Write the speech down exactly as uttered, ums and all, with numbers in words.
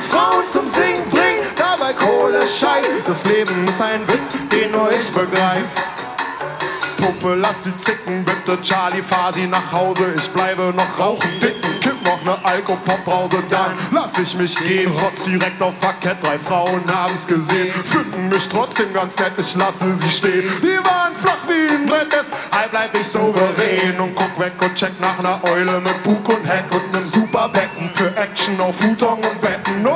Frauen zum Singen bringen, dabei Kohle scheiß. Das Leben ist ein Witz, den nur ich begreif. Puppe, lass die Zicken, bitte Charlie, fahr sie nach Hause. Ich bleibe noch rauchen, dicken, kipp noch ne Alko-Pop-Pause. Dann lass ich mich gehen, rotz direkt aufs Parkett. Drei Frauen haben's gesehen, finden mich trotzdem ganz nett, ich lasse sie stehen. Die waren flach wie ein Brett, deshalb bleib ich souverän und guck weg und check nach ner Eule mit Bug und Heck und nem Superbecken für Action auf Futon und Betten.